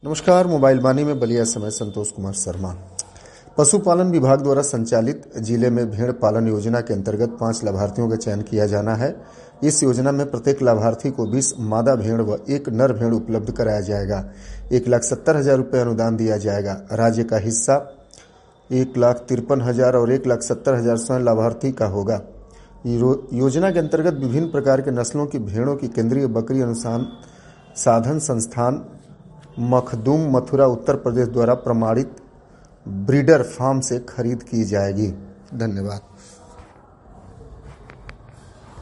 नमस्कार। मोबाइल वाणी में बलिया समय संतोष कुमार शर्मा। पशुपालन विभाग द्वारा संचालित जिले में भेड़ पालन योजना के अंतर्गत 5 लाभार्थियों का चयन किया जाना है। इस योजना में प्रत्येक लाभार्थी को 20 मादा भेड़ व 1 नर भेड़ उपलब्ध कराया जाएगा। 1,70,000 रुपये अनुदान दिया जाएगा। राज्य का हिस्सा 1,53,000 और 1,70,000 स्वयं लाभार्थी का होगा। योजना के अंतर्गत विभिन्न प्रकार के नस्लों की भेड़ों की केंद्रीय बकरी अनुसंधान संस्थान मखदूम मथुरा उत्तर प्रदेश द्वारा प्रमाणित ब्रीडर फार्म से खरीद की जाएगी। धन्यवाद।